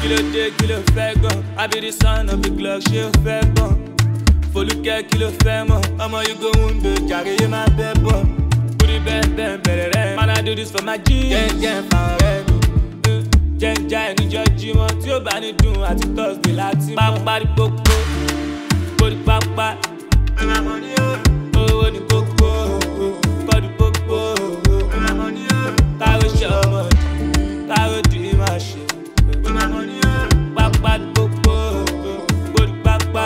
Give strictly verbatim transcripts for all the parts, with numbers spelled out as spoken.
Kilo day, kilo fagon. I be the son of the Glock, she a fagon. Foluke kilo femo. I'ma you go undo, carry my bebo. Put it bang bang better. Man I do this for my G. Yeah yeah, forever. Jẹ́njẹ́ níjọ́ jímọ̀ tí ó bá ní dùn àti Thursday láti mọ̀. Pápá ní kókó, kórí pápá. Owó ní kókó, kọ́dù kókó. Káwé ṣe ọmọdé, káwé dì í máa ṣe. Pápá ní kókó, kórí pápá.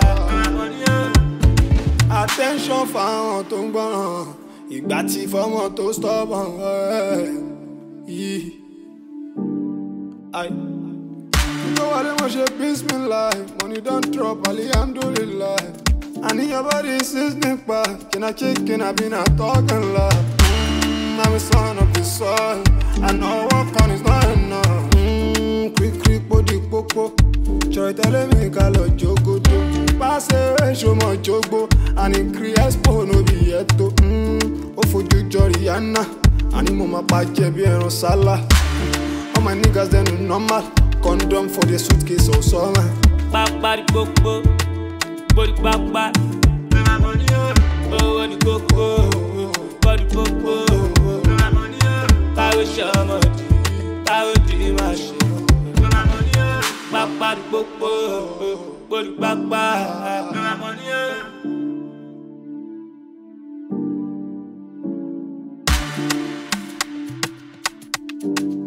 Attention fáwọn tó ń gbọ́ràn, ìgbà tí fọ́mọ tó stubborn. Yìí. I you know what I should peace me life. Money don't drop, alhamdulillah. I need your body seasoning back. Can I check, can I be not talking loud? Mm, I'm a son of the soil. I know what on is not enough. Mm, quick, quick, body, popo. Try telling me, Kalo Jogo. Pass away, show my jogo. And it creates po no be yet to. Mm, oh, for you, Joriana. I need mama, pache, bien, Rosala. All my niggas they no normal. Condom for the suitcase or summer. Papa di coco, body papa. Oh, the coco, body coco. Carry shamadi, carry the machine. Papa di coco, body papa.